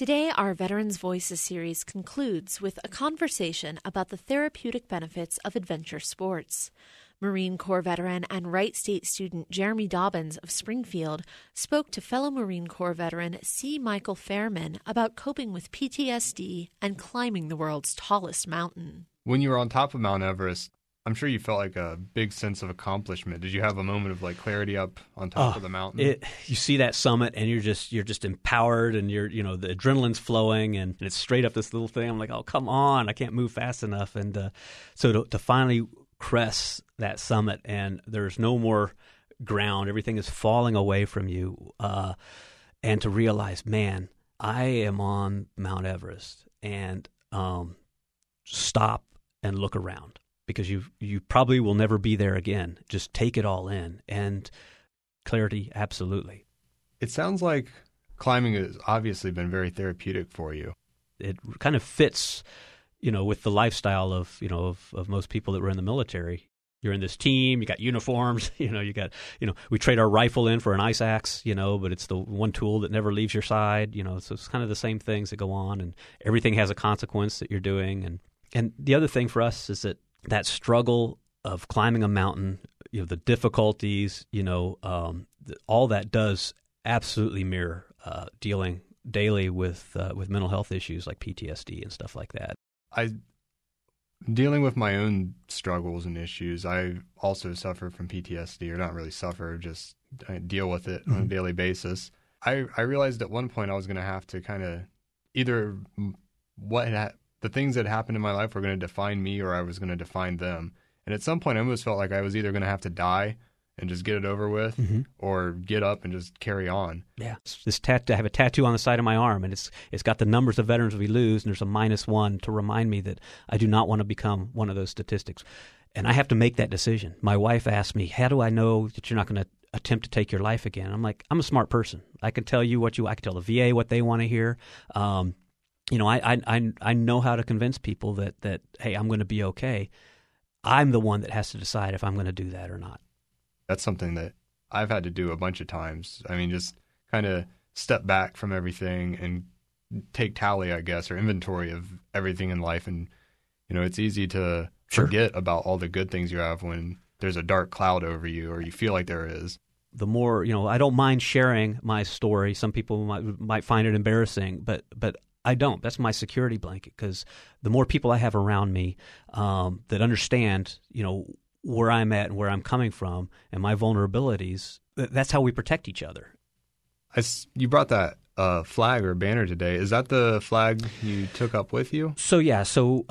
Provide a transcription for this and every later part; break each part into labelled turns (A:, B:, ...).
A: Today, our Veterans Voices series concludes with a conversation about the therapeutic benefits of adventure sports. Marine Corps veteran and Wright State student Jeremy Dobbins of Springfield spoke to fellow Marine Corps veteran C. Michael Fairman about coping with PTSD and climbing the world's tallest mountain.
B: When you were on top of Mount Everest, I'm sure you felt like a big sense of accomplishment. Did you have a moment of clarity up on top of the mountain?
C: You see that summit and you're just empowered, and the adrenaline's flowing, and it's straight up this little thing. I'm like, oh, come on, I can't move fast enough. And so to finally crest that summit, and there's no more ground, everything is falling away from you, and to realize, man, I am on Mount Everest, and stop and look around. Because you probably will never be there again. Just take it all in. And clarity, absolutely.
B: It sounds like climbing has obviously been very therapeutic for you.
C: It kind of fits, with the lifestyle of most people that were in the military. You're in this team, you got uniforms, we trade our rifle in for an ice axe, but it's the one tool that never leaves your side, so it's kind of the same things that go on, and everything has a consequence that you're doing. And the other thing for us is that struggle of climbing a mountain, the difficulties, all that does absolutely mirror dealing daily with mental health issues like PTSD and stuff like that.
B: Dealing with my own struggles and issues, I also suffer from PTSD, or not really suffer, just deal with it on a daily basis. I realized at one point I was going to have to kind of either the things that happened in my life were going to define me, or I was going to define them. And at some point, I almost felt like I was either going to have to die and just get it over with, or get up and just carry on.
C: Yeah, I have a tattoo on the side of my arm, and it's got the numbers of veterans we lose, and there's a -1 to remind me that I do not want to become one of those statistics. And I have to make that decision. My wife asked me, how do I know that you're not going to attempt to take your life again? I'm like, I'm a smart person. I can tell you I can tell the VA what they want to hear. I know how to convince people that hey, I'm going to be okay. I'm the one that has to decide if I'm going to do that or not.
B: That's something that I've had to do a bunch of times. I mean, just kind of step back from everything and take tally, I guess, or inventory of everything in life. And, it's easy to forget about all the good things you have when there's a dark cloud over you, or you feel like there is.
C: The more, I don't mind sharing my story. Some people might find it embarrassing, but I don't. That's my security blanket, because the more people I have around me that understand, where I'm at and where I'm coming from and my vulnerabilities, that's how we protect each other.
B: You brought that flag or banner today. Is that the flag you took up with you?
C: So, yeah.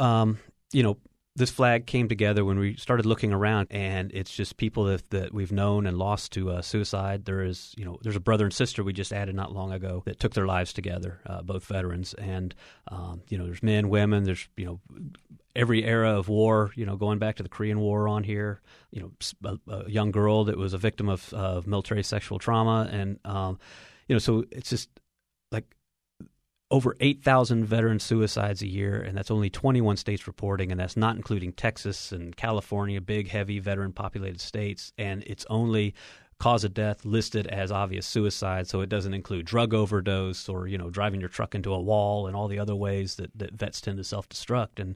C: This flag came together when we started looking around, and it's just people that we've known and lost to suicide. There's a brother and sister we just added not long ago that took their lives together, both veterans. And, there's men, women, there's, every era of war, going back to the Korean War on here, a young girl that was a victim of military sexual trauma. And, so it's just like over 8,000 veteran suicides a year, and that's only 21 states reporting, and that's not including Texas and California, big, heavy, veteran-populated states, and it's only cause of death listed as obvious suicide, so it doesn't include drug overdose or, driving your truck into a wall and all the other ways that vets tend to self-destruct. And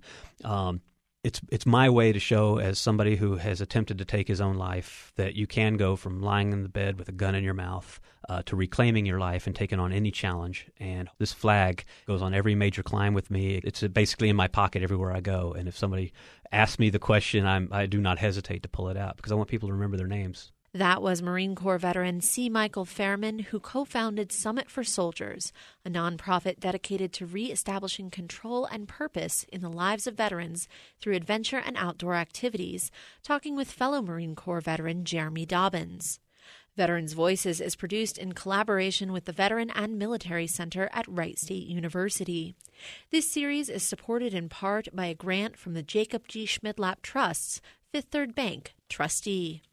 C: it's my way to show, as somebody who has attempted to take his own life, that you can go from lying in the bed with a gun in your mouth to reclaiming your life and taking on any challenge. And this flag goes on every major climb with me. It's basically in my pocket everywhere I go. And if somebody asks me the question, I do not hesitate to pull it out, because I want people to remember their names.
A: That was Marine Corps veteran C. Michael Fairman, who co-founded Summit for Soldiers, a nonprofit dedicated to reestablishing control and purpose in the lives of veterans through adventure and outdoor activities, talking with fellow Marine Corps veteran Jeremy Dobbins. Veterans Voices is produced in collaboration with the Veteran and Military Center at Wright State University. This series is supported in part by a grant from the Jacob G. Schmidlap Trust's Fifth Third Bank trustee.